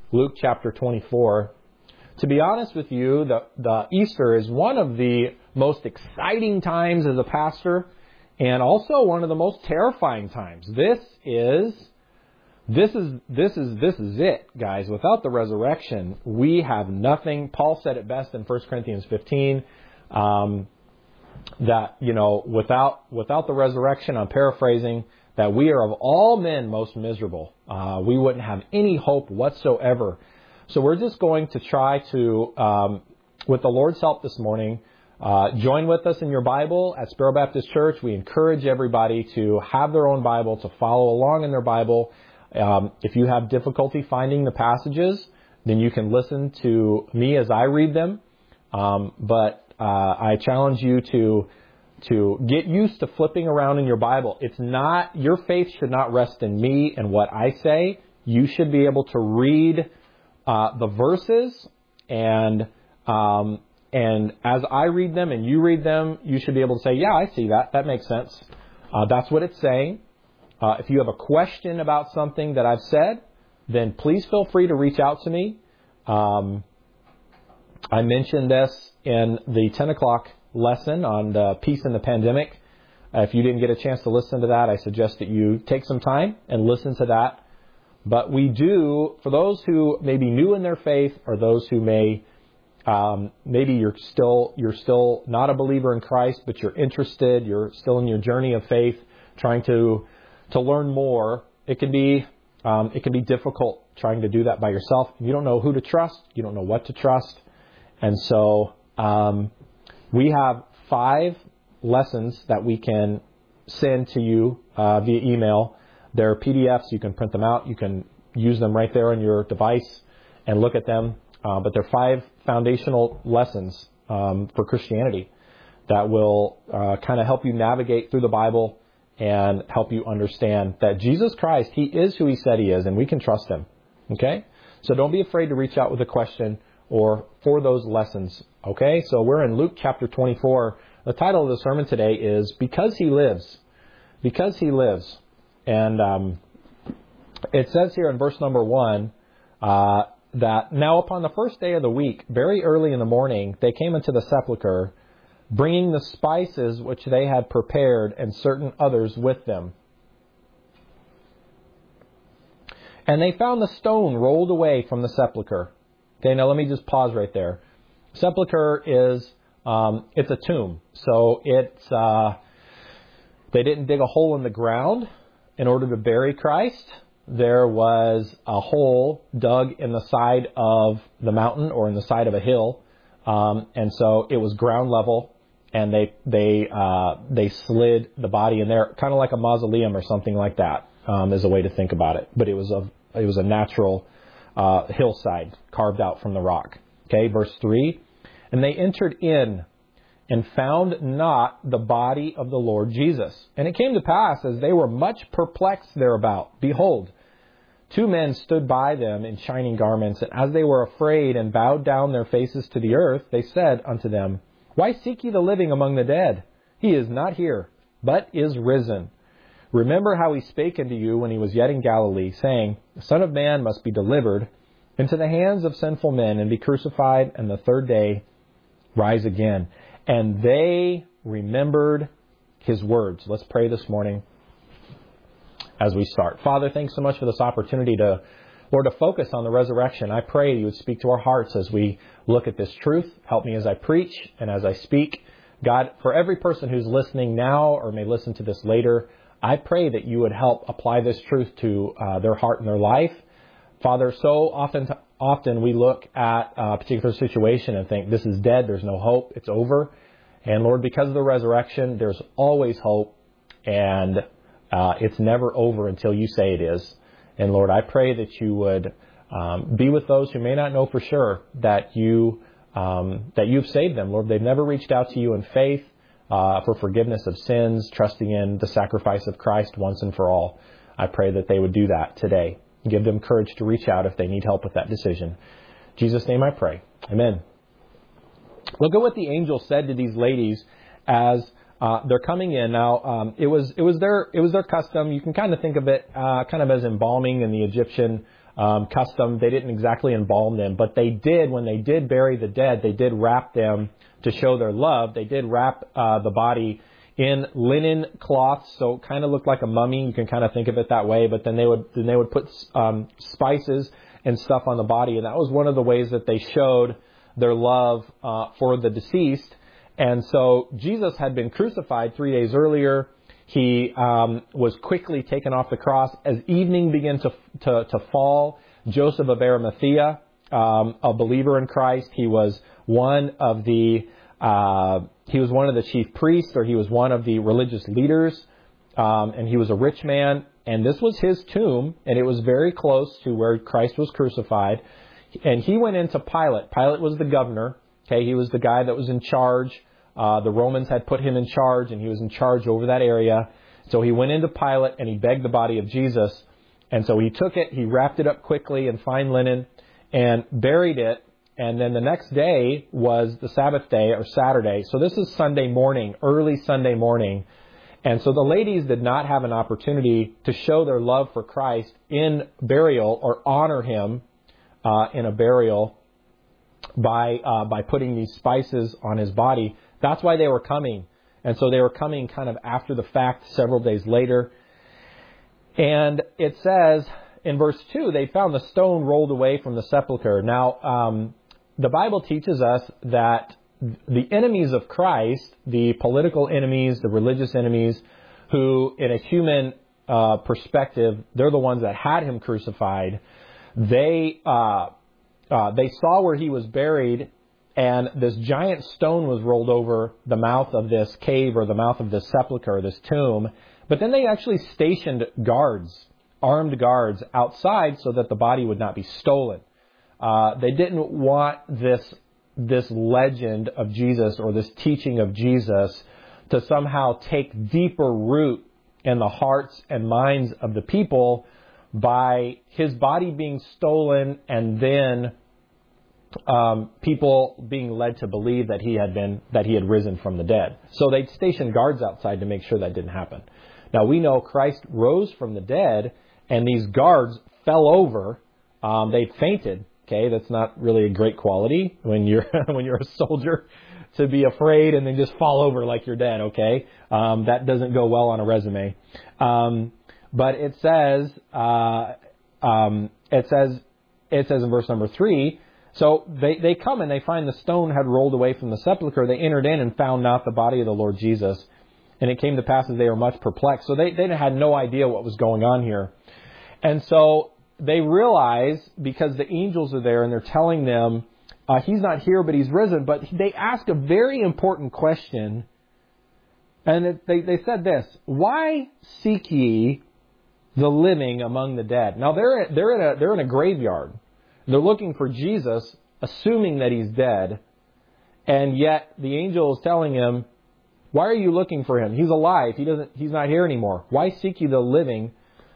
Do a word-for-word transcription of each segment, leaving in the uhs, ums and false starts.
Luke chapter twenty-four. To be honest with you, the, the Easter is one of the most exciting times as a pastor and also one of the most terrifying times. This is, this is, this is, this is it, guys. Without the resurrection, we have nothing. Paul said it best in First Corinthians fifteen, um, that, you know, without, without the resurrection, I'm paraphrasing, that we are of all men most miserable. Uh, we wouldn't have any hope whatsoever. So we're just going to try to, um, with the Lord's help this morning, uh, join with us in your Bible at Sparrow Baptist Church. We encourage everybody to have their own Bible, to follow along in their Bible. Um, if you have difficulty finding the passages, then you can listen to me as I read them. Um, but uh, I challenge you to to get used to flipping around in your Bible. It's not, your faith should not rest in me and what I say. You should be able to read Uh, the verses, and um, and as I read them and you read them, you should be able to say, yeah, I see that. That makes sense. Uh, that's what it's saying. Uh, if you have a question about something that I've said, then please feel free to reach out to me. Um, I mentioned this in the ten o'clock lesson on the peace in the pandemic. Uh, if you didn't get a chance to listen to that, I suggest that you take some time and listen to that. But we do, for those who may be new in their faith, or those who may, um, maybe you're still you're still not a believer in Christ, but you're interested, you're still in your journey of faith, trying to to learn more. It can be um, it can be difficult trying to do that by yourself. You don't know who to trust, you don't know what to trust, and so um, we have five lessons that we can send to you uh, via email. They're P D Fs. You can print them out. You can use them right there on your device and look at them. Uh, but they're five foundational lessons um, for Christianity that will uh, kind of help you navigate through the Bible and help you understand that Jesus Christ, He is who He said He is, and we can trust Him. Okay? So don't be afraid to reach out with a question or for those lessons. Okay? So we're in Luke chapter twenty-four. The title of the sermon today is Because He Lives. Because He Lives. And um, it says here in verse number one uh, that now upon the first day of the week, very early in the morning, they came into the sepulchre, bringing the spices which they had prepared, and certain others with them. And they found the stone rolled away from the sepulchre. Okay, now let me just pause right there. Sepulchre is um, it's a tomb, so it's uh, they didn't dig a hole in the ground in order to bury Christ. There was a hole dug in the side of the mountain or in the side of a hill, um, and so it was ground level, and they they uh, they slid the body in there, kind of like a mausoleum or something like that, um, is a way to think about it. But it was a it was a natural uh, hillside carved out from the rock. Okay, verse three, and they entered in and found not the body of the Lord Jesus. And it came to pass, as they were much perplexed thereabout, behold, two men stood by them in shining garments. And as they were afraid and bowed down their faces to the earth, they said unto them, Why seek ye the living among the dead? He is not here, but is risen. Remember how He spake unto you when He was yet in Galilee, saying, The Son of Man must be delivered into the hands of sinful men, and be crucified, and the third day rise again. And they remembered His words. Let's pray this morning as we start. Father, thanks so much for this opportunity to, Lord, to focus on the resurrection. I pray You would speak to our hearts as we look at this truth. Help me as I preach and as I speak. God, for every person who's listening now or may listen to this later, I pray that You would help apply this truth to uh, their heart and their life. Father, so often often we look at a particular situation and think, this is dead, there's no hope, it's over. And Lord, because of the resurrection, there's always hope, and uh, it's never over until You say it is. And Lord, I pray that You would um, be with those who may not know for sure that You um, that You've saved them. Lord, they've never reached out to You in faith uh, for forgiveness of sins, trusting in the sacrifice of Christ once and for all. I pray that they would do that today. Give them courage to reach out if they need help with that decision. In Jesus' name I pray. Amen. Look at what the angel said to these ladies as uh, they're coming in. Now, um, it was it was their it was their custom. You can kind of think of it uh, kind of as embalming in the Egyptian um, custom. They didn't exactly embalm them, but they did, when they did bury the dead, they did wrap them to show their love. They did wrap uh, the body in linen cloths, so it kind of looked like a mummy. You can kind of think of it that way. But then they would then they would put um, spices and stuff on the body, and that was one of the ways that they showed their love uh, for the deceased. And so Jesus had been crucified three days earlier. He um, was quickly taken off the cross. As evening began to to, to fall, Joseph of Arimathea, um, a believer in Christ, he was one of the uh, he was one of the chief priests, or he was one of the religious leaders, um, and he was a rich man. And this was his tomb, and it was very close to where Christ was crucified. And he went into Pilate. Pilate was the governor. Okay, he was the guy that was in charge. Uh, the Romans had put him in charge, and he was in charge over that area. So he went into Pilate, and he begged the body of Jesus. And so he took it, he wrapped it up quickly in fine linen, and buried it. And then the next day was the Sabbath day, or Saturday. So this is Sunday morning, early Sunday morning. And so the ladies did not have an opportunity to show their love for Christ in burial, or honor him uh, in a burial by uh, by putting these spices on his body. That's why they were coming. And so they were coming kind of after the fact, several days later. And it says in verse two, they found the stone rolled away from the sepulcher. Now, um, the Bible teaches us that the enemies of Christ, the political enemies, the religious enemies, who in a human uh, perspective, they're the ones that had him crucified. They uh, uh, they saw where he was buried, and this giant stone was rolled over the mouth of this cave, or the mouth of this sepulcher, this tomb. But then they actually stationed guards, armed guards outside, so that the body would not be stolen. Uh, they didn't want this this legend of Jesus, or this teaching of Jesus, to somehow take deeper root in the hearts and minds of the people by his body being stolen, and then um, people being led to believe that he had been that he had risen from the dead. So they'd station guards outside to make sure that didn't happen. Now we know Christ rose from the dead, and these guards fell over. Um, they fainted. Okay, that's not really a great quality when you're when you're a soldier, to be afraid and then just fall over like you're dead. Okay, um, that doesn't go well on a resume. Um, but it says uh, um, it says it says in verse number three. So they they come and they find the stone had rolled away from the sepulcher. They entered in and found not the body of the Lord Jesus. And it came to pass as they were much perplexed. So they they had no idea what was going on here, and so they realize, because the angels are there and they're telling them, uh, he's not here, but he's risen. But they ask a very important question. And it, they, they said this: why seek ye the living among the dead? Now they're, they're in a, they're in a graveyard. They're looking for Jesus, assuming that he's dead. And yet the angel is telling him, why are you looking for him? He's alive. He doesn't, he's not here anymore. Why seek ye the living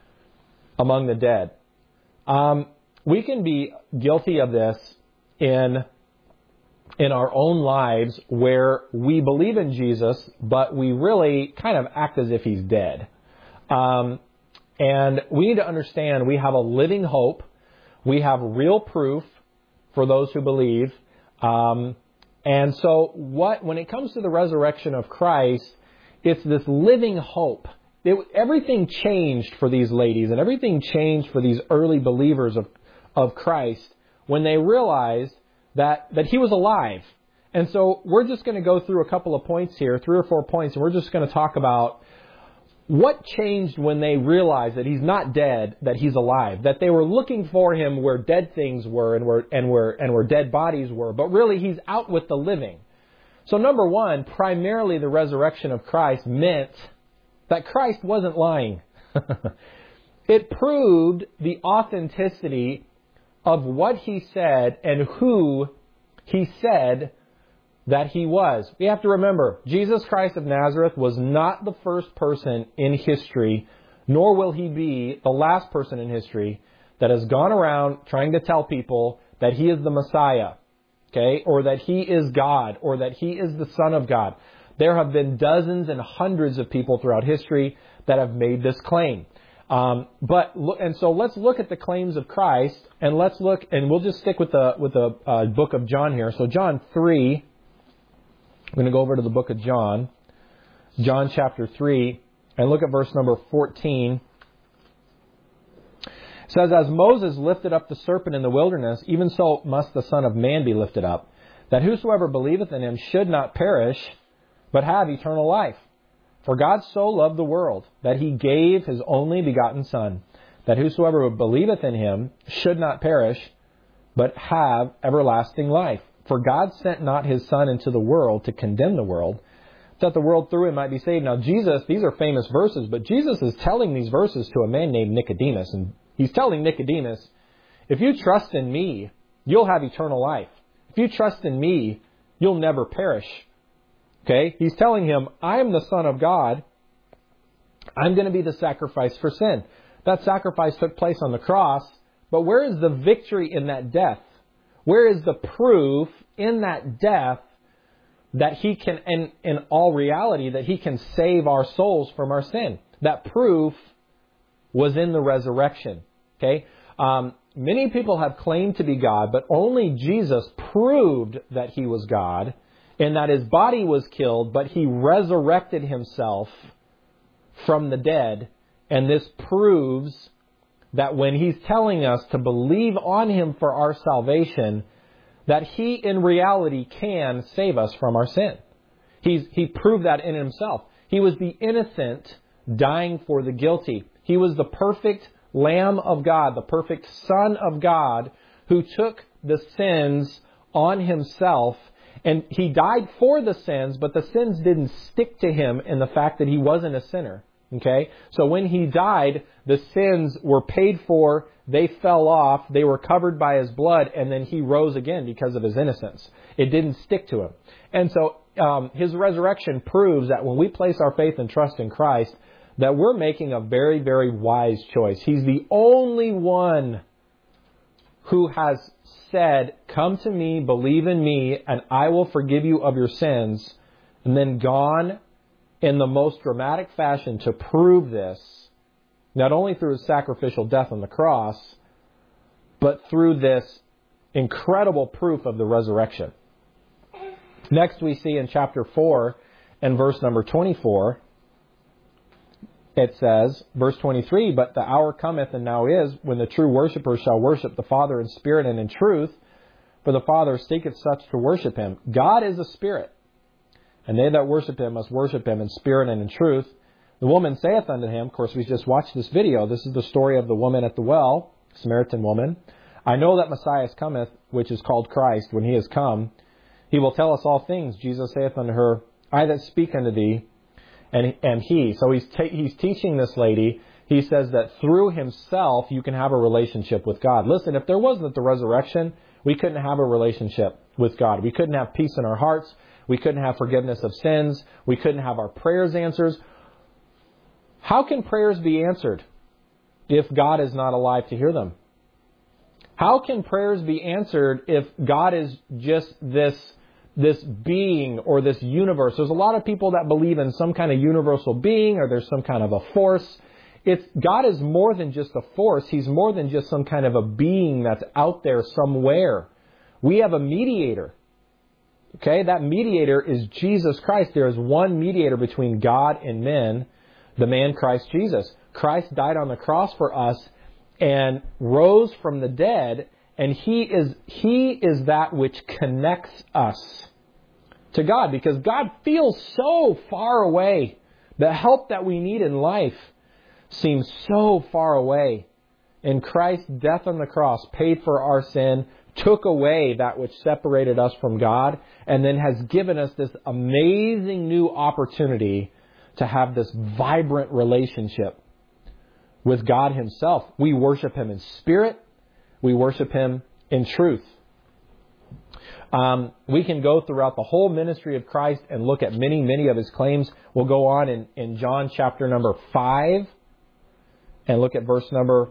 among the dead? Um, we can be guilty of this in in our own lives, where we believe in Jesus, but we really kind of act as if he's dead. Um, and we need to understand we have a living hope. We have real proof for those who believe. Um, and so what when it comes to the resurrection of Christ, it's this living hope. It, everything changed for these ladies, and everything changed for these early believers of, of Christ when they realized that, that he was alive. And so we're just going to go through a couple of points here, three or four points, and we're just going to talk about what changed when they realized that he's not dead, that he's alive, that they were looking for him where dead things were and where, and where, and where dead bodies were, but really he's out with the living. So number one, primarily the resurrection of Christ meant that Christ wasn't lying. It proved the authenticity of what he said and who he said that he was. We have to remember, Jesus Christ of Nazareth was not the first person in history, nor will he be the last person in history that has gone around trying to tell people that he is the Messiah, okay, or that he is God, or that he is the Son of God. There have been dozens and hundreds of people throughout history that have made this claim. Um, but look, and so let's look at the claims of Christ, and let's look, and we'll just stick with the with the uh, book of John here. So John three, I'm going to go over to the book of John, John chapter three, and look at verse number fourteen. It says, "As Moses lifted up the serpent in the wilderness, even so must the Son of Man be lifted up, that whosoever believeth in him should not perish, but have eternal life. For God so loved the world, that he gave his only begotten Son, that whosoever believeth in him should not perish, but have everlasting life. For God sent not his Son into the world to condemn the world, that the world through him might be saved." Now Jesus, these are famous verses, but Jesus is telling these verses to a man named Nicodemus. And he's telling Nicodemus, if you trust in me, you'll have eternal life. If you trust in me, you'll never perish. Okay? He's telling him, I am the Son of God. I'm going to be the sacrifice for sin. That sacrifice took place on the cross, but where is the victory in that death? Where is the proof in that death that he can, and in all reality, that he can save our souls from our sin? That proof was in the resurrection. Okay? Um, many people have claimed to be God, but only Jesus proved that he was God, and that his body was killed, but he resurrected himself from the dead. And this proves that when he's telling us to believe on him for our salvation, that he in reality can save us from our sin. He's, he proved that in himself. He was the innocent dying for the guilty. He was the perfect Lamb of God, the perfect Son of God, who took the sins on himself. And he died for the sins, but the sins didn't stick to him in the fact that he wasn't a sinner. Okay? So when he died, the sins were paid for, they fell off, they were covered by his blood, and then he rose again because of his innocence. It didn't stick to him. And so um, his resurrection proves that when we place our faith and trust in Christ, that we're making a very, very wise choice. He's the only one who has said, come to me, believe in me, and I will forgive you of your sins, and then gone in the most dramatic fashion to prove this, not only through his sacrificial death on the cross, but through this incredible proof of the resurrection. Next we see in chapter four and verse number twenty-four, it says, verse twenty-three, "But the hour cometh, and now is, when the true worshippers shall worship the Father in spirit and in truth, for the Father seeketh such to worship him. God is a spirit, and they that worship him must worship him in spirit and in truth. The woman saith unto him," of course we just watched this video, this is the story of the woman at the well, Samaritan woman, "I know that Messiah cometh, which is called Christ. When he is come, he will tell us all things. Jesus saith unto her, I that speak unto thee, And, and he, so he's, ta- he's teaching this lady, he says that through himself you can have a relationship with God. Listen, if there wasn't the resurrection, we couldn't have a relationship with God. We couldn't have peace in our hearts. We couldn't have forgiveness of sins. We couldn't have our prayers answered. How can prayers be answered if God is not alive to hear them? How can prayers be answered if God is just this this being or this universe? There's a lot of people that believe in some kind of universal being, or there's some kind of a force. It's God is more than just a force. He's more than just some kind of a being that's out there somewhere. We have a mediator. Okay, that mediator is Jesus Christ. There is one mediator between God and men, the man Christ Jesus. Christ died on the cross for us and rose from the dead. And he is he is that which connects us to God, because God feels so far away. The help that we need in life seems so far away. And Christ's death on the cross paid for our sin, took away that which separated us from God, and then has given us this amazing new opportunity to have this vibrant relationship with God himself. We worship him in spirit. We worship him in truth. Um, we can go throughout the whole ministry of Christ and look at many, many of his claims. We'll go on in, in John chapter number five and look at verse number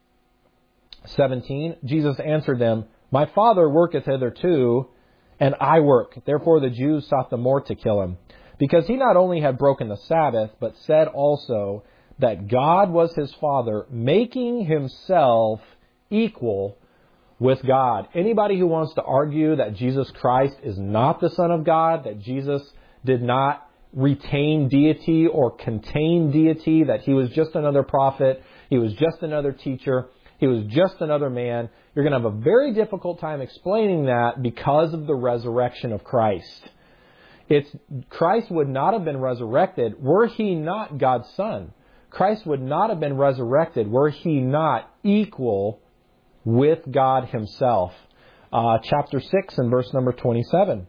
seventeen. Jesus answered them, My Father worketh hitherto, and I work. Therefore the Jews sought the more to kill him, because he not only had broken the Sabbath, but said also, that God was his Father, making himself equal with God. Anybody who wants to argue that Jesus Christ is not the Son of God, that Jesus did not retain deity or contain deity, that he was just another prophet, he was just another teacher, he was just another man, you're going to have a very difficult time explaining that because of the resurrection of Christ. It's Christ would not have been resurrected were he not God's Son. Christ would not have been resurrected were he not equal with God himself. Uh, chapter six and verse number twenty-seven.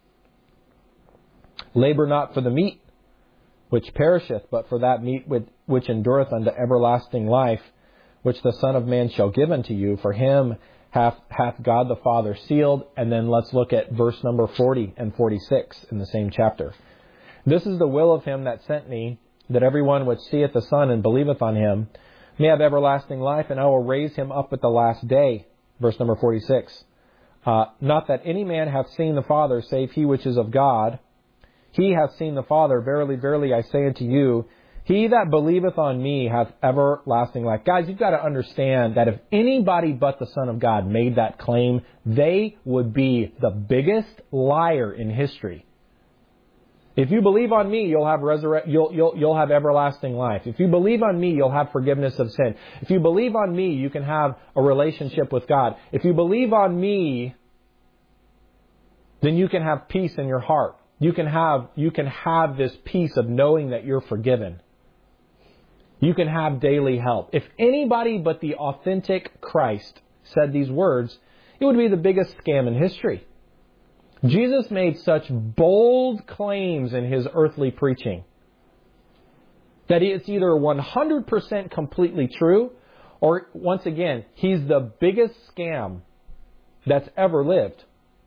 Labor not for the meat which perisheth, but for that meat which endureth unto everlasting life, which the Son of Man shall give unto you. For him hath, hath God the Father sealed. And then let's look at verse number forty and forty-six in the same chapter. This is the will of him that sent me, that everyone which seeth the Son and believeth on him may have everlasting life, and I will raise him up at the last day. Verse number forty-six. Uh, not that any man hath seen the Father, save he which is of God. He hath seen the Father. Verily, verily, I say unto you, he that believeth on me hath everlasting life. Guys, you've got to understand that if anybody but the Son of God made that claim, they would be the biggest liar in history. If you believe on me, you'll have resurrect, you'll, you'll, you'll have everlasting life. If you believe on me, you'll have forgiveness of sin. If you believe on me, you can have a relationship with God. If you believe on me, then you can have peace in your heart. You can have, you can have this peace of knowing that you're forgiven. You can have daily help. If anybody but the authentic Christ said these words, it would be the biggest scam in history. Jesus made such bold claims in his earthly preaching that it's either one hundred percent completely true, or once again, he's the biggest scam that's ever lived.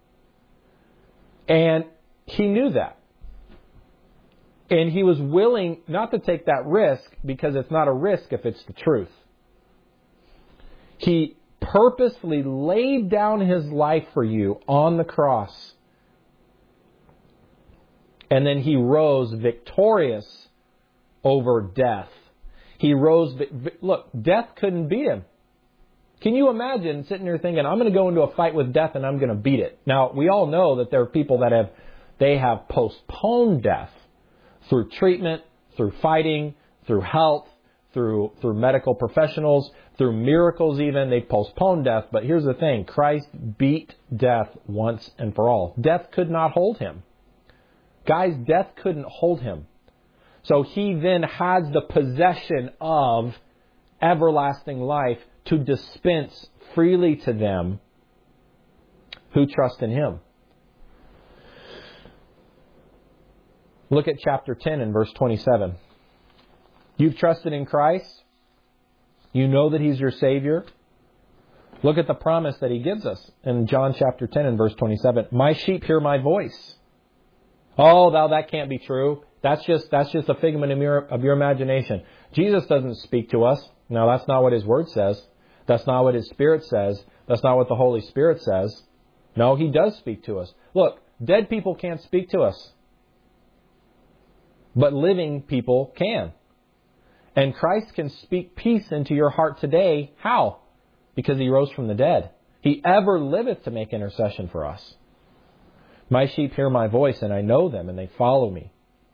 And he knew that. And he was willing not to take that risk, because it's not a risk if it's the truth. He purposefully laid down his life for you on the cross. And then he rose victorious over death. He rose... Look, death couldn't beat him. Can you imagine sitting there thinking, I'm going to go into a fight with death and I'm going to beat it? Now, we all know that there are people that have, they have postponed death through treatment, through fighting, through health, through, through medical professionals, through miracles even. They've postponed death. But here's the thing. Christ beat death once and for all. Death could not hold him. Guys, death couldn't hold him. So he then has the possession of everlasting life to dispense freely to them who trust in him. Look at chapter ten and verse twenty-seven. You've trusted in Christ. You know that he's your Savior. Look at the promise that he gives us in John chapter ten and verse twenty-seven. My sheep hear my voice. Oh, thou, that can't be true. That's just that's just a figment of your, of your imagination. Jesus doesn't speak to us. No, that's not what his word says. That's not what his Spirit says. That's not what the Holy Spirit says. No, he does speak to us. Look, dead people can't speak to us. But living people can. And Christ can speak peace into your heart today. How? Because he rose from the dead. He ever liveth to make intercession for us. My sheep hear my voice, and I know them, and they follow me.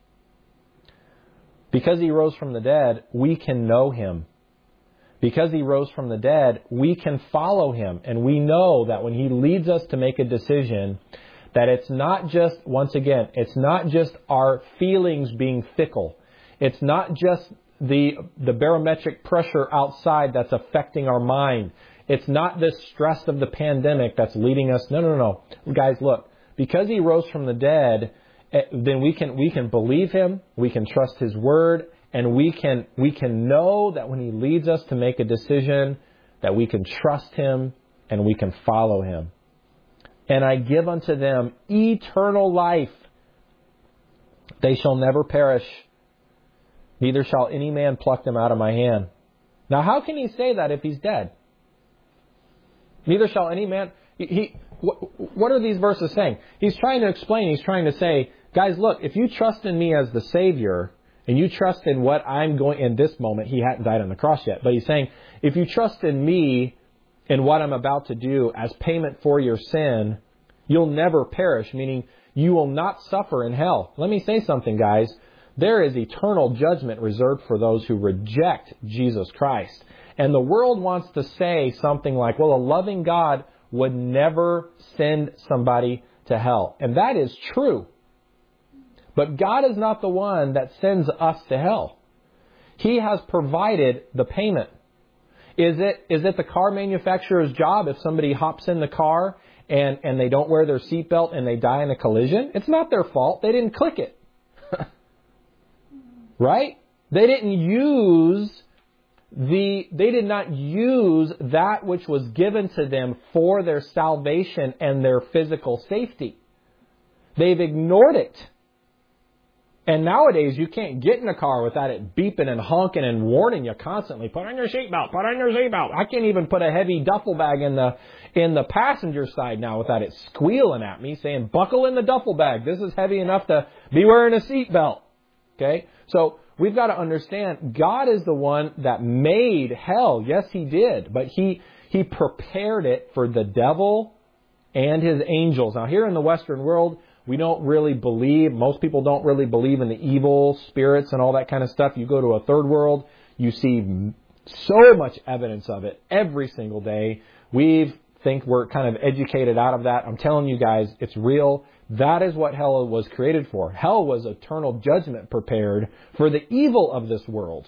Because he rose from the dead, we can know him. Because he rose from the dead, we can follow him. And we know that when he leads us to make a decision, that it's not just, once again, it's not just our feelings being fickle. It's not just the, the barometric pressure outside that's affecting our mind. It's not this stress of the pandemic that's leading us. No, no, no. Guys, look. Because he rose from the dead, then we can we can believe him, we can trust his word, and we can we can know that when he leads us to make a decision, that we can trust him and we can follow him. And I give unto them eternal life. They shall never perish, neither shall any man pluck them out of my hand. Now, how can he say that if he's dead? Neither shall any man... He, he What are these verses saying? He's trying to explain, he's trying to say, guys, look, if you trust in me as the Savior, and you trust in what I'm going, in this moment, he hadn't died on the cross yet, but he's saying, if you trust in me and what I'm about to do as payment for your sin, you'll never perish, meaning you will not suffer in hell. Let me say something, guys. There is eternal judgment reserved for those who reject Jesus Christ. And the world wants to say something like, well, a loving God would never send somebody to hell. And that is true. But God is not the one that sends us to hell. He has provided the payment. Is it is it the car manufacturer's job if somebody hops in the car and, and they don't wear their seatbelt and they die in a collision? It's not their fault. They didn't click it. Right? They didn't use the they did not use that which was given to them for their salvation and their physical safety. They've ignored it. And nowadays, you can't get in a car without it beeping and honking and warning you constantly. Put on your seatbelt. Put on your seatbelt. I can't even put a heavy duffel bag in the in the passenger side now without it squealing at me, saying, "Buckle in the duffel bag. This is heavy enough to be wearing a seatbelt." Okay, so we've got to understand God is the one that made hell. Yes, He did, but He He prepared it for the devil and his angels. Now, here in the Western world, we don't really believe, most people don't really believe in the evil spirits and all that kind of stuff. You go to a third world, you see so much evidence of it every single day. We think we're kind of educated out of that. I'm telling you guys, it's real. That is what hell was created for. Hell was eternal judgment prepared for the evil of this world.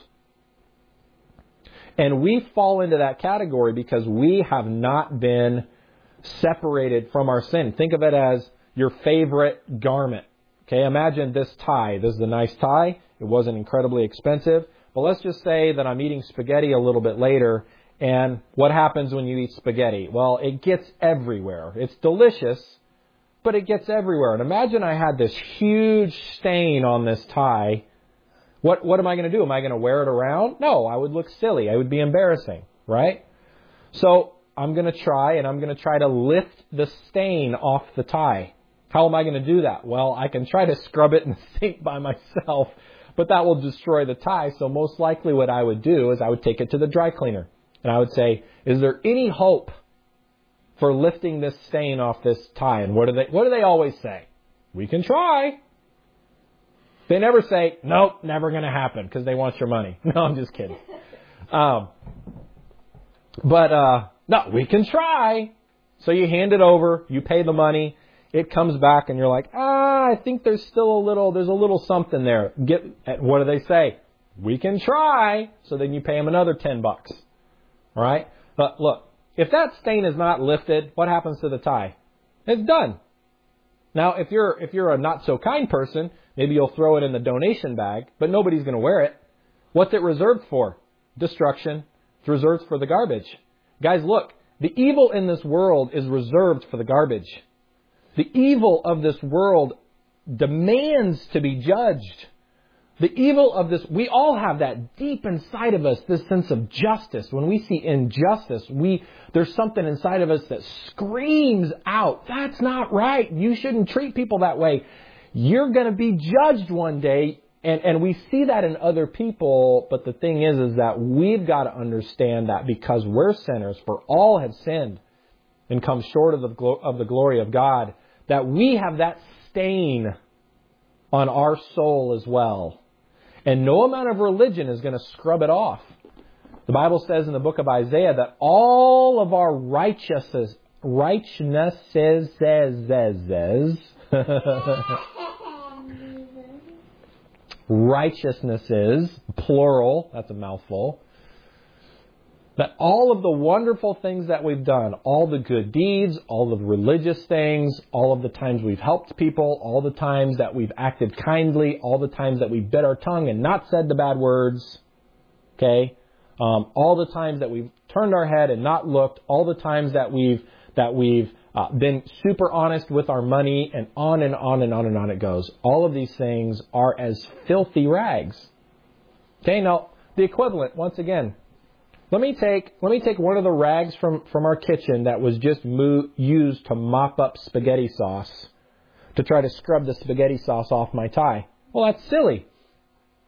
And we fall into that category because we have not been separated from our sin. Think of it as your favorite garment. Okay, imagine this tie. This is a nice tie. It wasn't incredibly expensive. But let's just say that I'm eating spaghetti a little bit later. And what happens when you eat spaghetti? Well, it gets everywhere. It's delicious, but it gets everywhere. And imagine I had this huge stain on this tie. What, what am I going to do? Am I going to wear it around? No, I would look silly. I would be embarrassing, right? So I'm going to try, and I'm going to try to lift the stain off the tie. How am I going to do that? Well, I can try to scrub it in the sink by myself, but that will destroy the tie. So most likely what I would do is I would take it to the dry cleaner. And I would say, is there any hope for lifting this stain off this tie? And what do they, what do they always say? We can try. They never say, nope, never going to happen, because they want your money. No, I'm just kidding. Um, but, uh, no, we can try. So you hand it over, you pay the money. It comes back and you're like, ah, I think there's still a little, there's a little something there. Get, what do they say? We can try. So then you pay them another ten bucks. All right. But look, if that stain is not lifted, what happens to the tie? It's done. Now, if you're, if you're a not so kind person, maybe you'll throw it in the donation bag, but nobody's going to wear it. What's it reserved for? Destruction. It's reserved for the garbage. Guys, look, the evil in this world is reserved for the garbage. The evil of this world demands to be judged. The evil of this, we all have that deep inside of us, this sense of justice. When we see injustice, we there's something inside of us that screams out, that's not right. You shouldn't treat people that way. You're going to be judged one day. And, and we see that in other people. But the thing is, is that we've got to understand that because we're sinners, for all have sinned and come short of the, glo- of the glory of God, that we have that stain on our soul as well. And no amount of religion is going to scrub it off. The Bible says in the book of Isaiah that all of our righteousness, righteousnesses, righteousnesses, plural, that's a mouthful, that all of the wonderful things that we've done, all the good deeds, all the religious things, all of the times we've helped people, all the times that we've acted kindly, all the times that we've bit our tongue and not said the bad words, okay, um, all the times that we've turned our head and not looked, all the times that we've that we've uh, been super honest with our money, and on and on and on and on it goes. All of these things are as filthy rags. Okay, now the equivalent, once again. Let me take let me take one of the rags from, from our kitchen that was just mo- used to mop up spaghetti sauce to try to scrub the spaghetti sauce off my tie. Well, that's silly.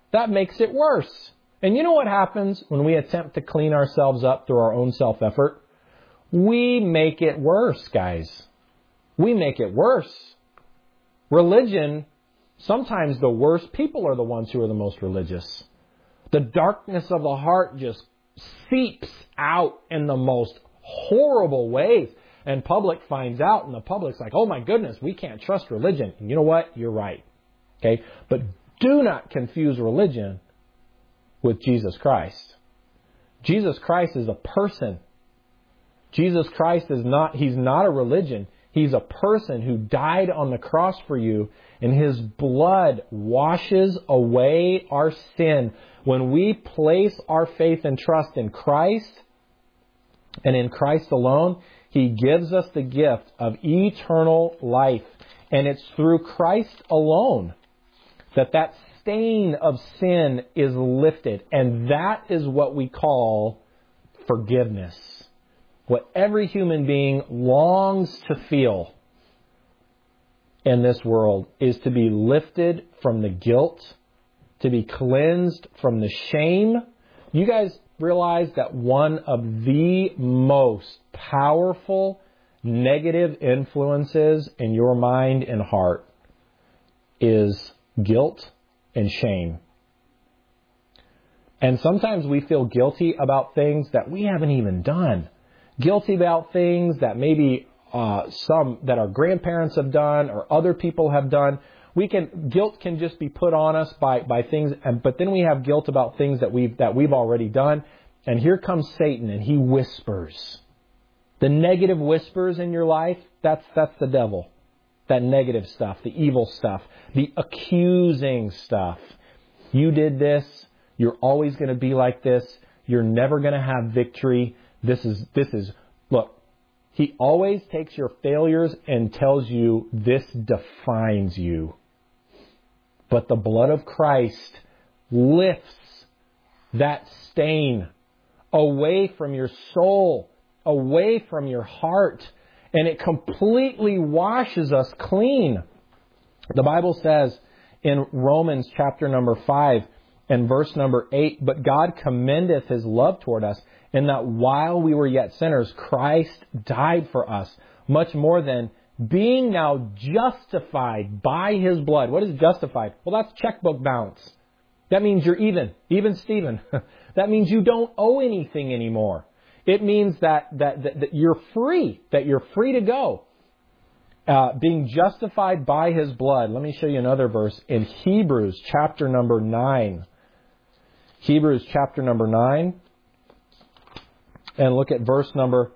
that makes it worse. And you know what happens when we attempt to clean ourselves up through our own self-effort? We make it worse, guys. We make it worse. Religion, sometimes the worst people are the ones who are the most religious. The darkness of the heart just seeps out in the most horrible ways. And public finds out, and the public's like, oh my goodness, we can't trust religion. And you know what? You're right. Okay? But do not confuse religion with Jesus Christ. Jesus Christ is a person. Jesus Christ is not, He's not a religion. He's a person who died on the cross for you, and His blood washes away our sin. When we place our faith and trust in Christ, and in Christ alone, He gives us the gift of eternal life. And it's through Christ alone that that stain of sin is lifted. And that is what we call forgiveness. What every human being longs to feel in this world is to be lifted from the guilt, to be cleansed from the shame. You guys realize that one of the most powerful negative influences in your mind and heart is guilt and shame. And sometimes we feel guilty about things that we haven't even done. Guilty about things that maybe uh, some that our grandparents have done or other people have done. We can guilt can just be put on us by by things, and, but then we have guilt about things that we've that we've already done. And here comes Satan, and he whispers. The negative whispers in your life, that's that's the devil. That negative stuff, the evil stuff, the accusing stuff. You did this. You're always going to be like this. You're never going to have victory. This is, this is, look, he always takes your failures and tells you this defines you. But the blood of Christ lifts that stain away from your soul, away from your heart, and it completely washes us clean. The Bible says in Romans chapter number five and verse number eight, but God commendeth His love toward us, in that while we were yet sinners, Christ died for us. Much more than being now justified by His blood. What is justified? Well, that's checkbook balance. That means you're even. Even Stephen. That means you don't owe anything anymore. It means that, that, that, that you're free. That you're free to go. Uh, being justified by His blood. Let me show you another verse in Hebrews chapter number nine. Hebrews chapter number nine. And look at verse number,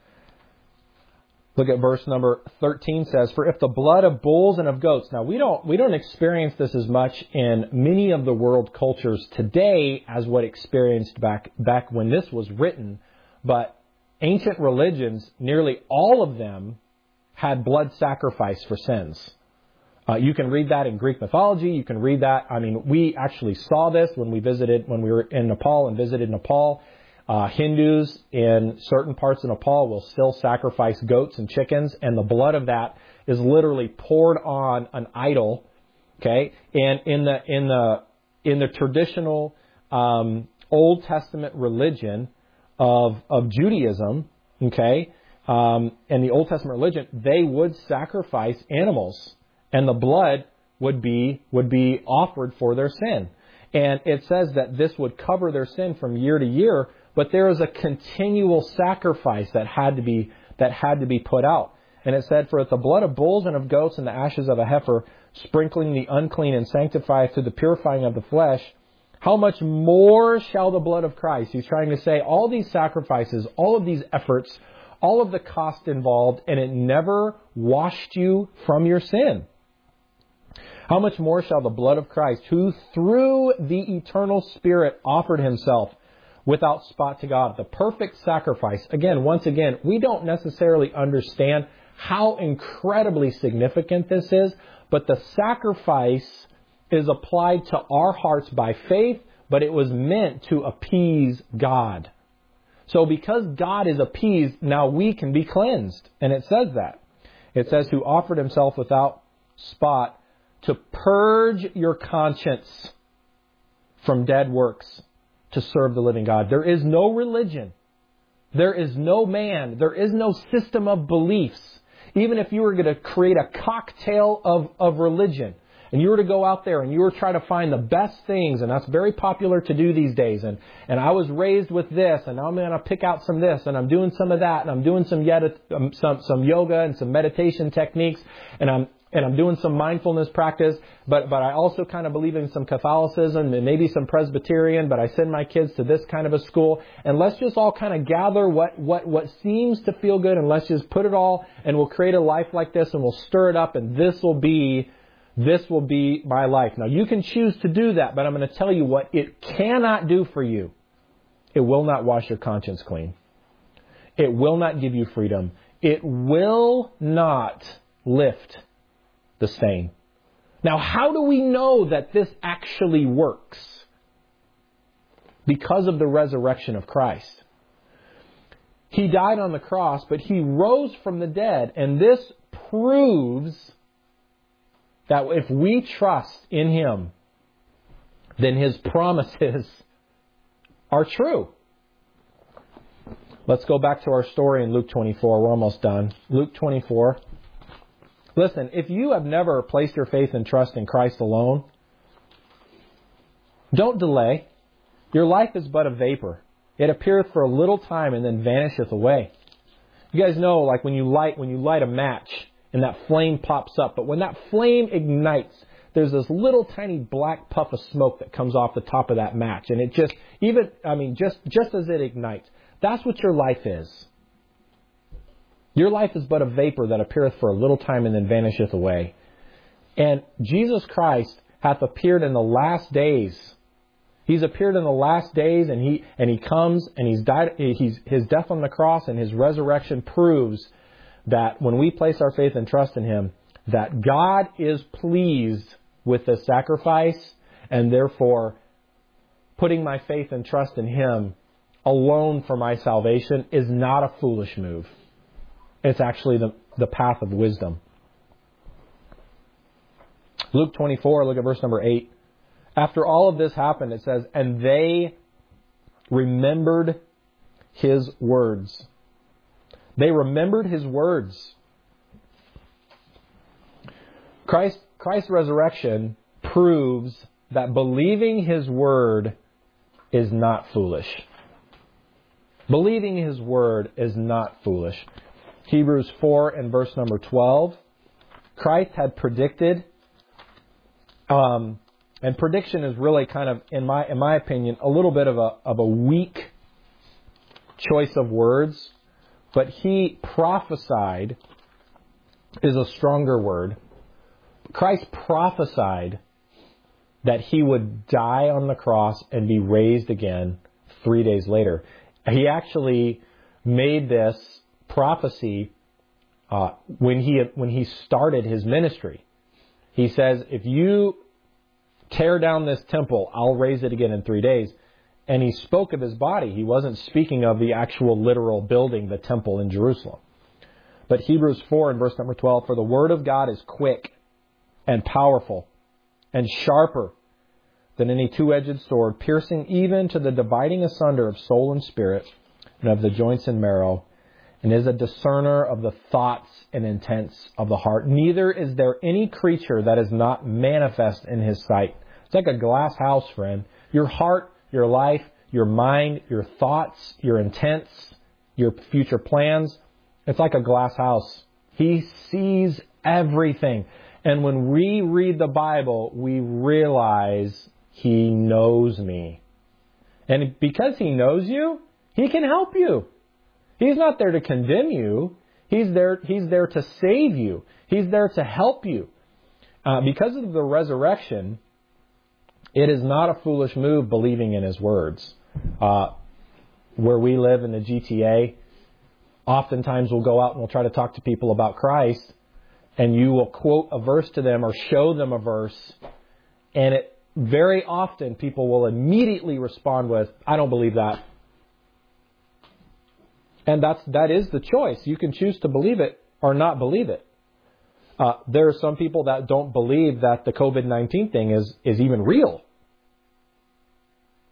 look at verse number thirteen says, for if the blood of bulls and of goats, now we don't, we don't experience this as much in many of the world cultures today as what experienced back, back when this was written. But ancient religions, nearly all of them had blood sacrifice for sins. Uh, you can read that in Greek mythology. You can read that. I mean, we actually saw this when we visited, when we were in Nepal and visited Nepal. Uh, Hindus in certain parts of Nepal will still sacrifice goats and chickens, and the blood of that is literally poured on an idol. Okay, and in the in the in the traditional um, Old Testament religion of of Judaism, okay, um, and the Old Testament religion, they would sacrifice animals, and the blood would be would be offered for their sin, and it says that this would cover their sin from year to year. But there is a continual sacrifice that had to be that had to be put out. And it said, for if the blood of bulls and of goats and the ashes of a heifer, sprinkling the unclean and sanctifieth to the purifying of the flesh, how much more shall the blood of Christ? He's trying to say all these sacrifices, all of these efforts, all of the cost involved, and it never washed you from your sin. How much more shall the blood of Christ, who through the eternal Spirit offered Himself without spot to God, the perfect sacrifice. Again, once again, we don't necessarily understand how incredibly significant this is, but the sacrifice is applied to our hearts by faith, but it was meant to appease God. So because God is appeased, now we can be cleansed. And it says that. It says, who offered Himself without spot to purge your conscience. from dead works to serve the living God. There is no religion. There is no man. There is no system of beliefs. Even if you were going to create a cocktail of, of religion, and you were to go out there and you were trying to find the best things, and that's very popular to do these days, and, and I was raised with this, and I'm going to pick out some this, and I'm doing some of that, and I'm doing some, yet, um, some, some yoga and some meditation techniques, and I'm And I'm doing some mindfulness practice, but, but I also kind of believe in some Catholicism and maybe some Presbyterian, but I send my kids to this kind of a school. And let's just all kind of gather what, what, what seems to feel good, and let's just put it all, and we'll create a life like this, and we'll stir it up, and this will be, this will be my life. Now, you can choose to do that, but I'm going to tell you what it cannot do for you. It will not wash your conscience clean. It will not give you freedom. It will not lift the stain. Now, how do we know that this actually works? Because of the resurrection of Christ. He died on the cross, but He rose from the dead. And this proves that if we trust in Him, then His promises are true. Let's go back to our story in Luke twenty-four. We're almost done. Luke twenty-four. Listen, if you have never placed your faith and trust in Christ alone, don't delay. Your life is but a vapor. It appeareth for a little time and then vanisheth away. You guys know, like when you light when you light a match and that flame pops up, but when that flame ignites, there's this little tiny black puff of smoke that comes off the top of that match, and it just even I mean just just as it ignites. That's what your life is. Your life is but a vapor that appeareth for a little time and then vanisheth away. And Jesus Christ hath appeared in the last days. He's appeared in the last days, and he and he comes and he's died. He's his death on the cross and his resurrection proves that when we place our faith and trust in Him, that God is pleased with the sacrifice, and therefore putting my faith and trust in Him alone for my salvation is not a foolish move. It's actually the, the path of wisdom. Luke twenty-four, look at verse number eight. After all of this happened, it says, and they remembered His words. They remembered His words. Christ, Christ's resurrection proves that believing His word is not foolish. Believing His word is not foolish. Hebrews four and verse number twelve. Christ had predicted, um, and prediction is really kind of, in my in my opinion, a little bit of a of a weak choice of words, but He prophesied is a stronger word. Christ prophesied that He would die on the cross and be raised again three days later. He actually made this prophecy uh, when he when he started His ministry. He says, if you tear down this temple, I'll raise it again in three days. And He spoke of His body. He wasn't speaking of the actual literal building, the temple in Jerusalem. But Hebrews four and verse number twelve, for the word of God is quick and powerful and sharper than any two-edged sword, piercing even to the dividing asunder of soul and spirit and of the joints and marrow, and is a discerner of the thoughts and intents of the heart. Neither is there any creature that is not manifest in His sight. It's like a glass house, friend. Your heart, your life, your mind, your thoughts, your intents, your future plans. It's like a glass house. He sees everything. And when we read the Bible, we realize He knows me. And because He knows you, He can help you. He's not there to condemn you. He's there, he's there to save you. He's there to help you. Uh, because of the resurrection, it is not a foolish move believing in His words. Uh, where we live in the G T A, oftentimes we'll go out and we'll try to talk to people about Christ, and you will quote a verse to them or show them a verse, and it very often people will immediately respond with, I don't believe that. And that's, that is the choice. You can choose to believe it or not believe it. Uh, there are some people that don't believe that the covid nineteen thing is, is even real.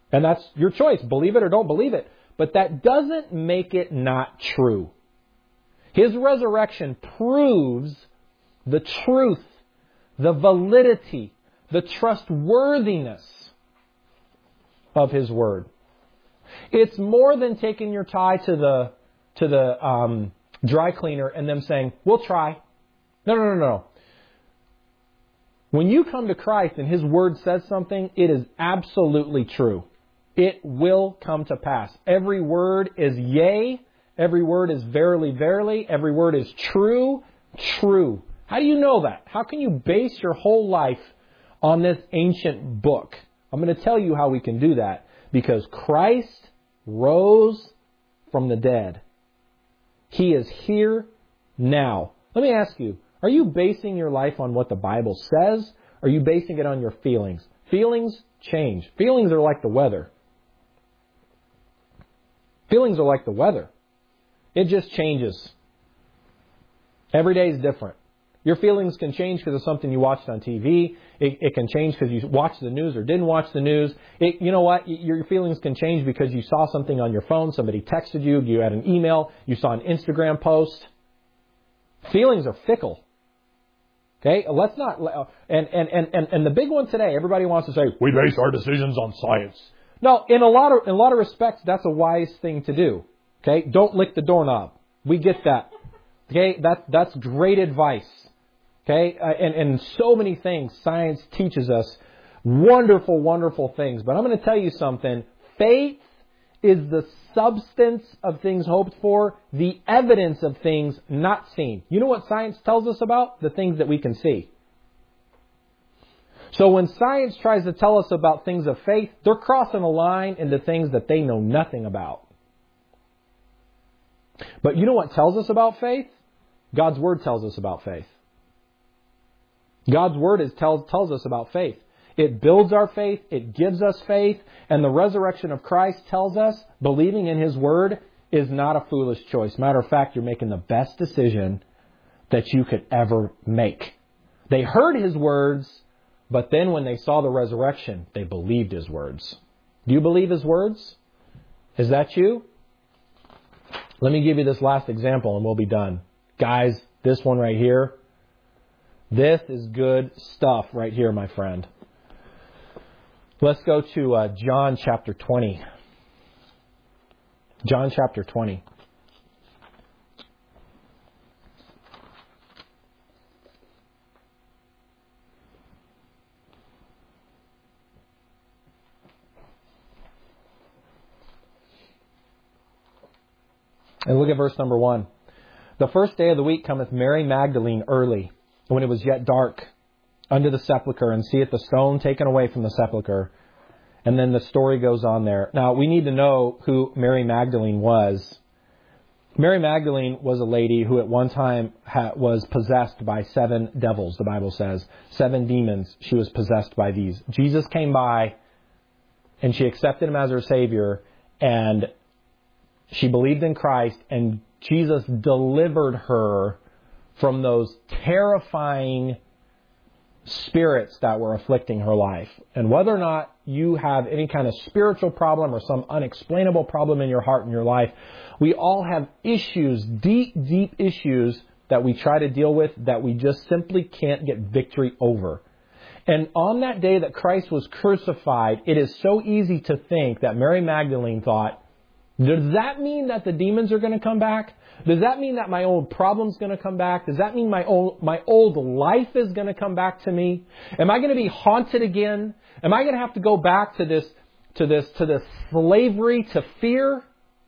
And that's your choice. Believe it or don't believe it. But that doesn't make it not true. His resurrection proves the truth, the validity, the trustworthiness of His Word. It's more than taking your tie to the to the um, dry cleaner and them saying, we'll try. No, no, no, no. When you come to Christ and His Word says something, it is absolutely true. It will come to pass. Every word is yea. Every word is verily, verily. Every word is true, true. How do you know that? How can you base your whole life on this ancient book? I'm going to tell you how we can do that. Because Christ rose from the dead. He is here now. Let me ask you, are you basing your life on what the Bible says? Or are you basing it on your feelings? Feelings change. Feelings are like the weather. Feelings are like the weather. It just changes. Every day is different. Your feelings can change because of something you watched on T V. It, it can change because you watched the news or didn't watch the news. It, you know what? Your feelings can change because you saw something on your phone. Somebody texted you. You had an email. You saw an Instagram post. Feelings are fickle. Okay? Let's not... And, and, and, and, and the big one today, everybody wants to say, we base our decisions on science. No, in a lot of in a lot of respects, that's a wise thing to do. Okay? Don't lick the doorknob. We get that. Okay? That, that's great advice. Okay? Uh, and, and so many things science teaches us. Wonderful, wonderful things. But I'm going to tell you something. Faith is the substance of things hoped for, the evidence of things not seen. You know what science tells us about? The things that we can see. So when science tries to tell us about things of faith, they're crossing a line into things that they know nothing about. But you know what tells us about faith? God's Word tells us about faith. God's Word is, tells, tells us about faith. It builds our faith. It gives us faith. And the resurrection of Christ tells us believing in His Word is not a foolish choice. Matter of fact, you're making the best decision that you could ever make. They heard His words, but then when they saw the resurrection, they believed His words. Do you believe His words? Is that you? Let me give you this last example and we'll be done. Guys, this one right here. This is good stuff right here, my friend. Let's go to uh, John chapter twenty. John chapter twenty. And look at verse number one. The first day of the week cometh Mary Magdalene early, when it was yet dark, unto the sepulchre, and seeth the stone taken away from the sepulchre. And then the story goes on there. Now, we need to know who Mary Magdalene was. Mary Magdalene was a lady who at one time ha- was possessed by seven devils, the Bible says. Seven demons. She was possessed by these. Jesus came by, and she accepted Him as her Savior, and she believed in Christ, and Jesus delivered her from those terrifying spirits that were afflicting her life. And whether or not you have any kind of spiritual problem or some unexplainable problem in your heart and your life, we all have issues, deep, deep issues that we try to deal with that we just simply can't get victory over. And on that day that Christ was crucified, it is so easy to think that Mary Magdalene thought, does that mean that the demons are going to come back? Does that mean that my old problem's going to come back? Does that mean my old, my old life is going to come back to me? Am I going to be haunted again? Am I going to have to go back to this, to this, to this slavery to fear?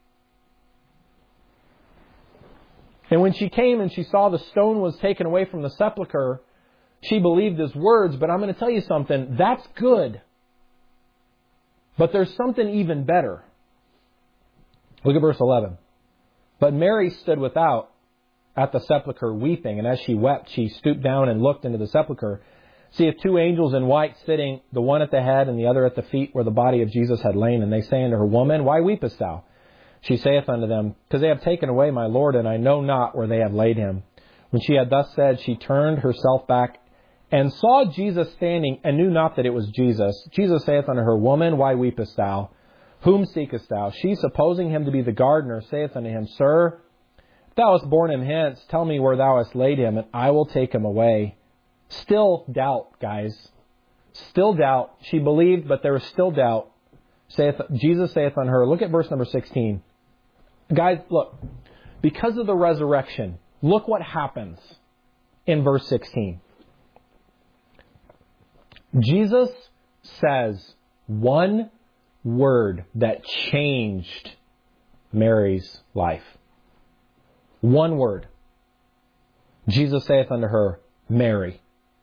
And when she came and she saw the stone was taken away from the sepulchre, she believed His words. But I'm going to tell you something. That's good. But there's something even better. Look at verse eleven. But Mary stood without at the sepulchre weeping, and as she wept, she stooped down and looked into the sepulchre. Seeth two angels in white sitting, the one at the head and the other at the feet, where the body of Jesus had lain. And they say unto her, Woman, why weepest thou? She saith unto them, Because they have taken away my Lord, and I know not where they have laid Him. When she had thus said, she turned herself back and saw Jesus standing, and knew not that it was Jesus. Jesus saith unto her, Woman, why weepest thou? Whom seekest thou? She, supposing him to be the gardener, saith unto him, Sir, if thou hast borne him hence, tell me where thou hast laid him, and I will take him away. Still doubt, guys. Still doubt. She believed, but there was still doubt. Saith, Jesus saith unto her, look at verse number sixteen. Guys, look. Because of the resurrection, look what happens in verse sixteen. Jesus says one word that changed Mary's life. One word. Jesus saith unto her, Mary.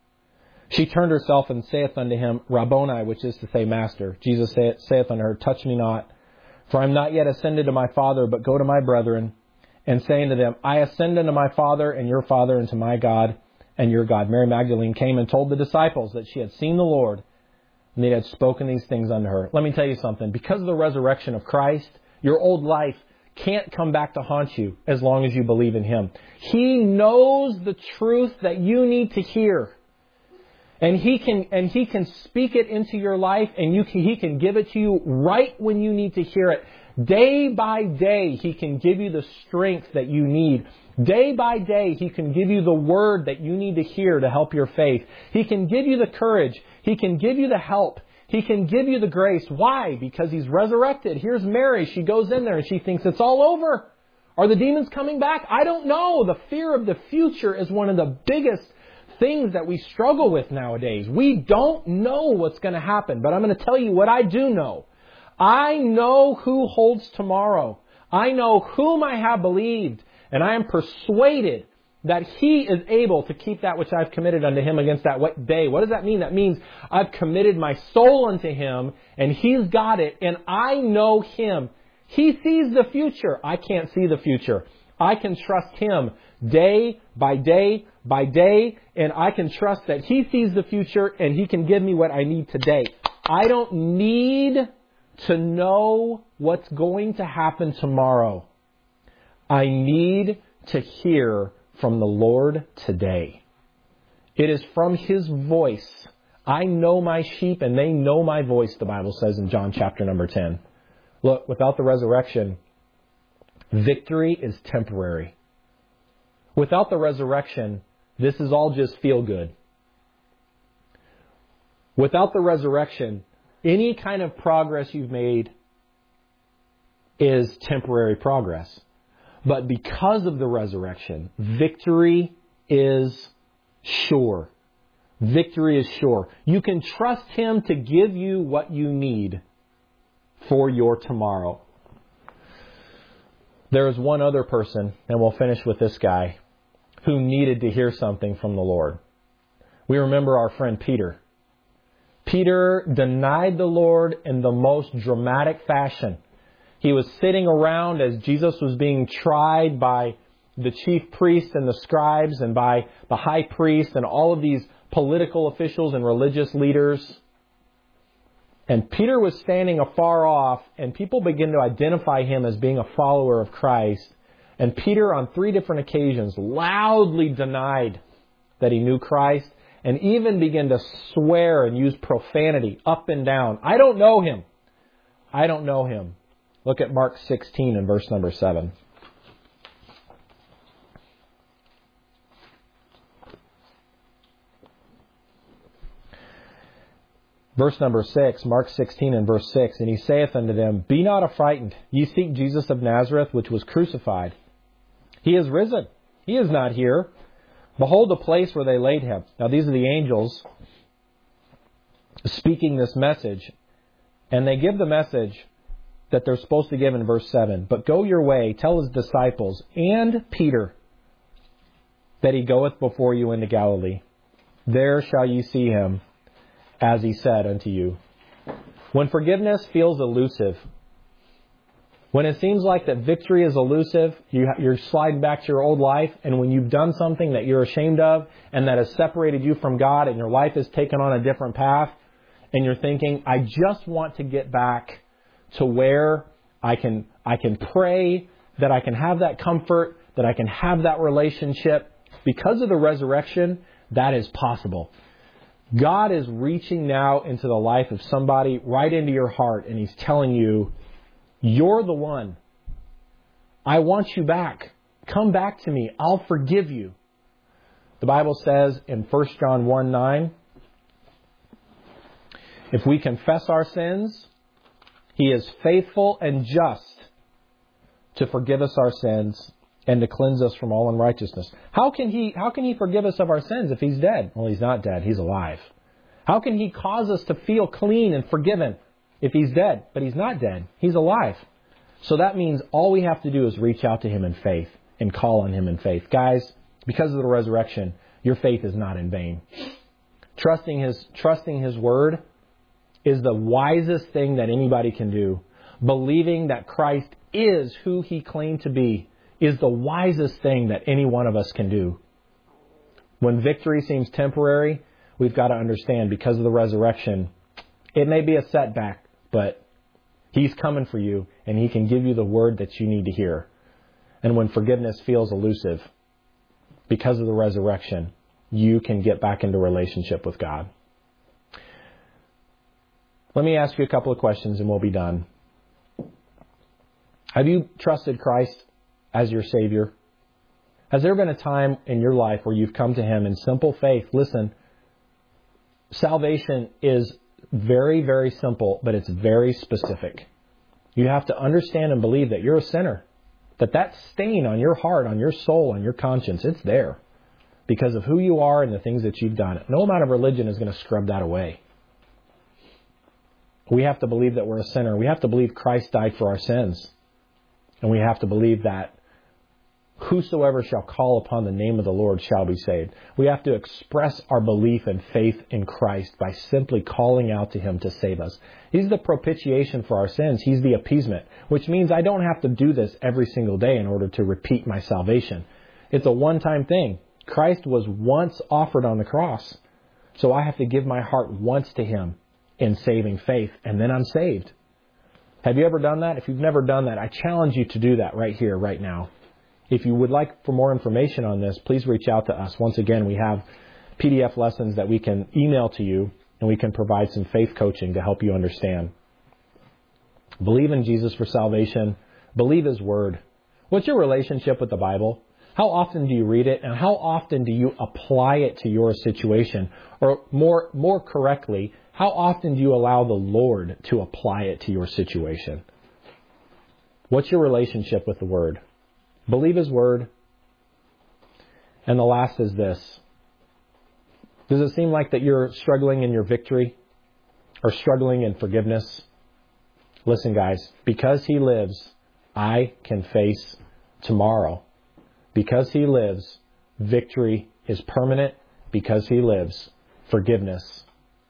She turned herself and saith unto him, Rabboni, which is to say, Master. Jesus saith, saith unto her, Touch me not, for I am not yet ascended to my Father, but go to my brethren, and say unto them, I ascend unto my Father and your Father, and to my God and your God. Mary Magdalene came and told the disciples that she had seen the Lord, and they had spoken these things unto her. Let me tell you something. Because of the resurrection of Christ, your old life can't come back to haunt you as long as you believe in Him. He knows the truth that you need to hear. And He can and He can speak it into your life, and you can, He can give it to you right when you need to hear it. Day by day, He can give you the strength that you need. Day by day, He can give you the word that you need to hear to help your faith. He can give you the courage. He can give you the help. He can give you the grace. Why? Because He's resurrected. Here's Mary. She goes in there and she thinks it's all over. Are the demons coming back? I don't know. The fear of the future is one of the biggest things that we struggle with nowadays. We don't know what's going to happen. But I'm going to tell you what I do know. I know who holds tomorrow. I know whom I have believed. And I am persuaded that He is able to keep that which I've committed unto Him against that day. What does that mean? That means I've committed my soul unto Him, and He's got it, and I know Him. He sees the future. I can't see the future. I can trust Him day by day by day, and I can trust that He sees the future and He can give me what I need today. I don't need to know what's going to happen tomorrow. I need to hear from the Lord today. It is from His voice. I know my sheep and they know my voice, the Bible says in John chapter number ten. Look, without the resurrection, victory is temporary. Without the resurrection, this is all just feel good. Without the resurrection, any kind of progress you've made is temporary progress. But because of the resurrection, victory is sure. Victory is sure. You can trust Him to give you what you need for your tomorrow. There is one other person, and we'll finish with this guy, who needed to hear something from the Lord. We remember our friend Peter. Peter denied the Lord in the most dramatic fashion. He was sitting around as Jesus was being tried by the chief priests and the scribes and by the high priest and all of these political officials and religious leaders. And Peter was standing afar off, and people began to identify him as being a follower of Christ. And Peter, on three different occasions, loudly denied that he knew Christ and even began to swear and use profanity up and down. I don't know Him. I don't know Him. Look at Mark sixteen and verse number seven. Verse number six, Mark sixteen and verse six, And He saith unto them, Be not affrighted. Ye seek Jesus of Nazareth, which was crucified. He is risen. He is not here. Behold the place where they laid Him. Now these are the angels speaking this message. And they give the message that they're supposed to give in verse seven. But go your way, tell His disciples and Peter that He goeth before you into Galilee. There shall ye see Him, as He said unto you. When forgiveness feels elusive, when it seems like that victory is elusive, you, you're sliding back to your old life, and when you've done something that you're ashamed of and that has separated you from God and your life has taken on a different path, and you're thinking, I just want to get back to where I can I can pray, that I can have that comfort, that I can have that relationship. Because of the resurrection, that is possible. God is reaching now into the life of somebody, right into your heart, and He's telling you, you're the one. I want you back. Come back to me. I'll forgive you. The Bible says in First John one nine, if we confess our sins, He is faithful and just to forgive us our sins and to cleanse us from all unrighteousness. How can He, how can He forgive us of our sins if He's dead? Well, He's not dead. He's alive. How can He cause us to feel clean and forgiven if He's dead? But He's not dead. He's alive. So that means all we have to do is reach out to Him in faith and call on Him in faith. Guys, because of the resurrection, your faith is not in vain. Trusting His, trusting His Word is the wisest thing that anybody can do. Believing that Christ is who He claimed to be is the wisest thing that any one of us can do. When victory seems temporary, we've got to understand, because of the resurrection, it may be a setback, but He's coming for you, and He can give you the word that you need to hear. And when forgiveness feels elusive, because of the resurrection, you can get back into relationship with God. Let me ask you a couple of questions and we'll be done. Have you trusted Christ as your Savior? Has there been a time in your life where you've come to Him in simple faith? Listen, salvation is very, very simple, but it's very specific. You have to understand and believe that you're a sinner. That that stain on your heart, on your soul, on your conscience, it's there. Because of who you are and the things that you've done. No amount of religion is going to scrub that away. We have to believe that we're a sinner. We have to believe Christ died for our sins. And we have to believe that whosoever shall call upon the name of the Lord shall be saved. We have to express our belief and faith in Christ by simply calling out to Him to save us. He's the propitiation for our sins. He's the appeasement, which means I don't have to do this every single day in order to repeat my salvation. It's a one-time thing. Christ was once offered on the cross. So I have to give my heart once to Him in saving faith, and then I'm saved. Have you ever done that? If you've never done that, I challenge you to do that right here, right now. If you would like for more information on this, please reach out to us. Once again, we have P D F lessons that we can email to you, and we can provide some faith coaching to help you understand. Believe in Jesus for salvation. Believe His Word. What's your relationship with the Bible? How often do you read it, and how often do you apply it to your situation? Or more, more correctly, how often do you allow the Lord to apply it to your situation? What's your relationship with the Word? Believe His Word. And the last is this. Does it seem like that you're struggling in your victory or struggling in forgiveness? Listen, guys, because He lives, I can face tomorrow. Because He lives, victory is permanent. Because He lives, forgiveness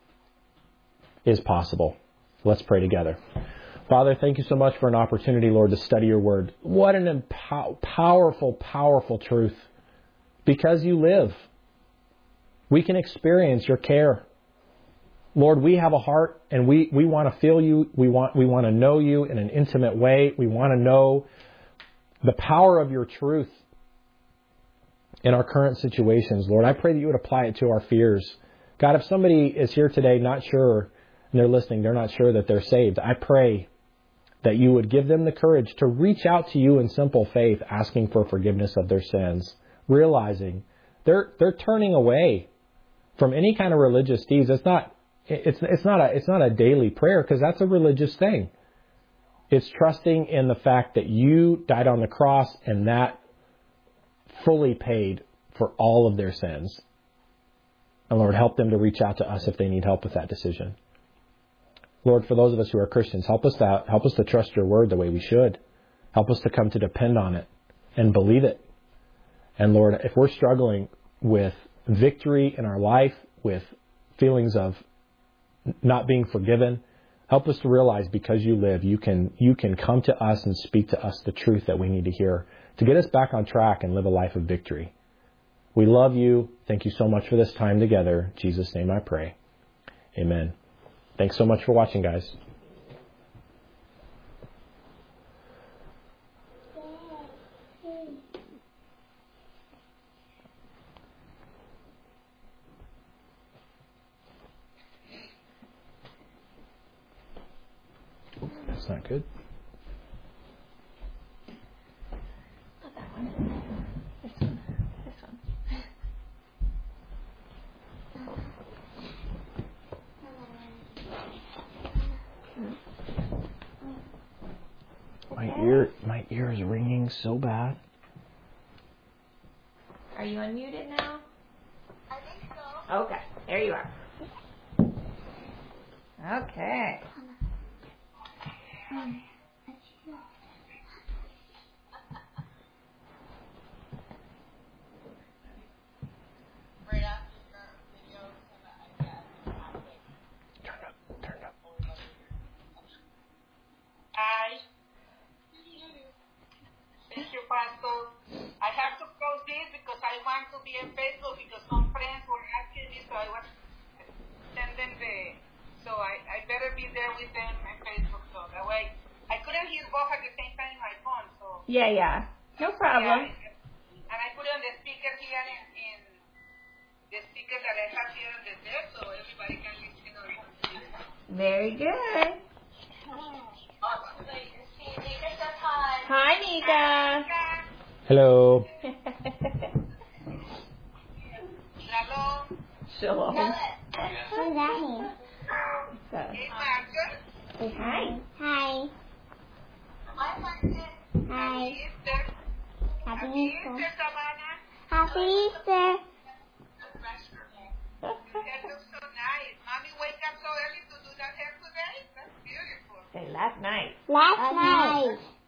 is possible. Let's pray together. Father, thank you so much for an opportunity, Lord, to study your word. What an empow- powerful, powerful truth. Because you live, we can experience your care. Lord, we have a heart and we, we want to feel you. We want, we want to know you in an intimate way. We want to know the power of your truth in our current situations. Lord, I pray that you would apply it to our fears. God, if somebody is here today not sure, and they're listening, they're not sure that they're saved, I pray that you would give them the courage to reach out to you in simple faith, asking for forgiveness of their sins, realizing they're they're turning away from any kind of religious deeds. It's not it's it's not a it's not a daily prayer, because that's a religious thing. It's trusting in the fact that you died on the cross and that fully paid for all of their sins. And Lord, help them to reach out to us if they need help with that decision. Lord, for those of us who are Christians, help us to, help us to trust your word the way we should. Help us to come to depend on it and believe it. And Lord, if we're struggling with victory in our life, with feelings of not being forgiven, help us to realize because you live, you can, you can come to us and speak to us the truth that we need to hear to get us back on track and live a life of victory. We love you. Thank you so much for this time together. In Jesus' name I pray. Amen. Thanks so much for watching, guys. That's not good. Not that one. This one. This one. My ear, my ear is ringing so bad. Are you unmuted now? I think so. Okay, there you are. Okay. Um, right after your videos and I guess Turn up, turn up. Hi. Thank you, Pastor. I have to close this because I want to be on Facebook because some friends were asking me, so I was sending the, so I, I better be there with them on Facebook, so that way I couldn't hear both at the same time in my phone, so. Yeah, yeah. No problem. Yeah, and I put it on the speaker here in, in the speaker that I have here on the desk, so everybody can listen on it. Very good. awesome. Wait, see, Nika says hi. Hi, Nika. Hello. Hello. Shalom. Tell it. Who's that? So, Hey, Marcus. say hi. Hi. Hi, Marcus. Hi. Happy Easter. Happy Happy Easter. Easter, Savannah. Happy Easter. That looks so nice. Mommy wake up so early to do that hair today? That's beautiful. Say last night. Last night.